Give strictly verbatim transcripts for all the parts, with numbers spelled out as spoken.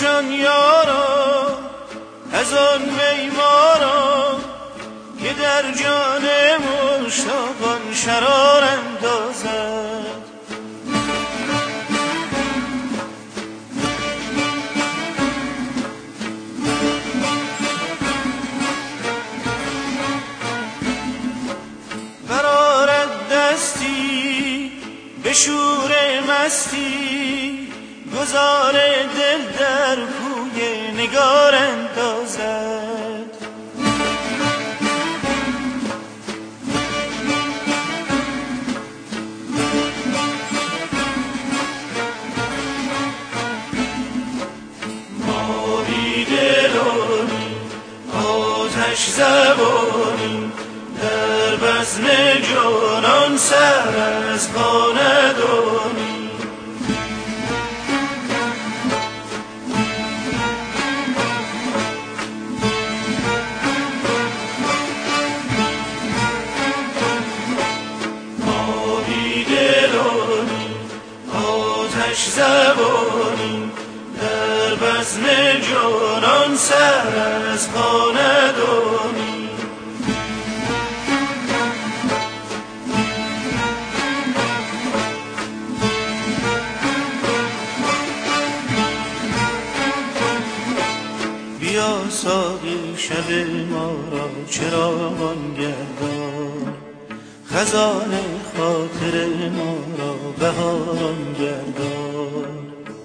بنوشان یارا از آن میمارا که در جان مشتاقان شرار اندازد. برآرد دستی به شور مستی گذار دل در کوی نگار اندازد. ما بی دلانی آتش زبانی در بزم جانان سر از پا ندانی. ما بی دلانی آتش زبانی در بزم جانان سر از پا ندانی. بیا ساقی شب ما را چراغان گردان، خزان خاطر ما را بهاران گردان.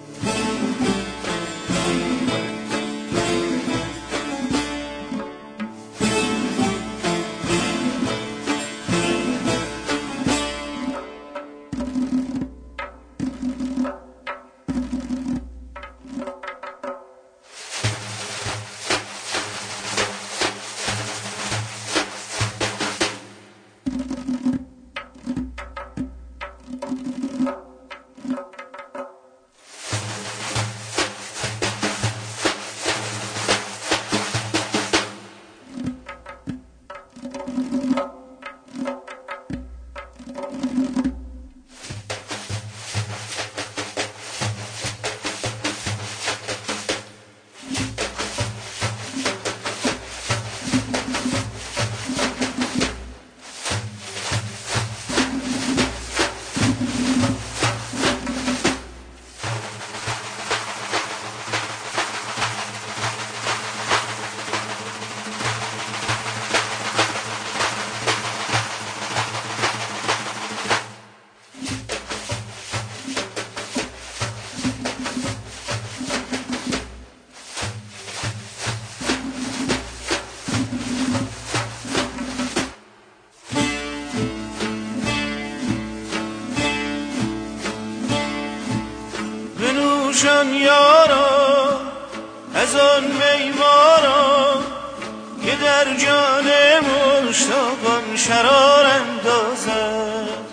بنوشان یارا از آن میمارا که در جان مشتاقان شرار اندازد.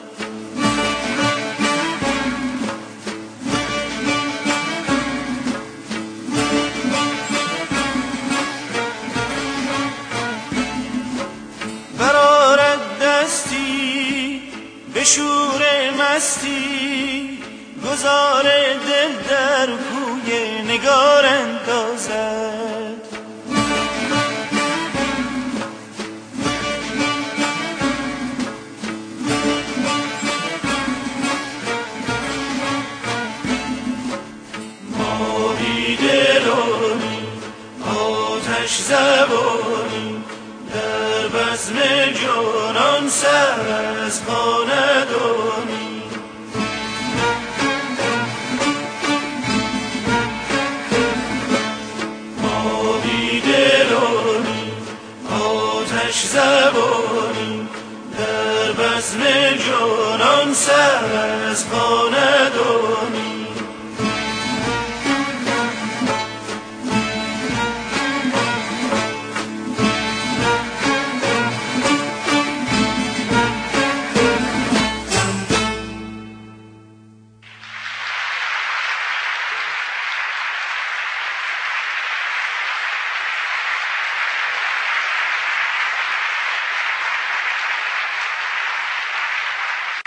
برآرد دستی به شور مستی گذار دل در کوی نگار اندازد. ما بی دلانی آتش زبانی در بزم جانان سر از پا ندانی. آتش زبانی در بزم جانان سر از پا ندانی.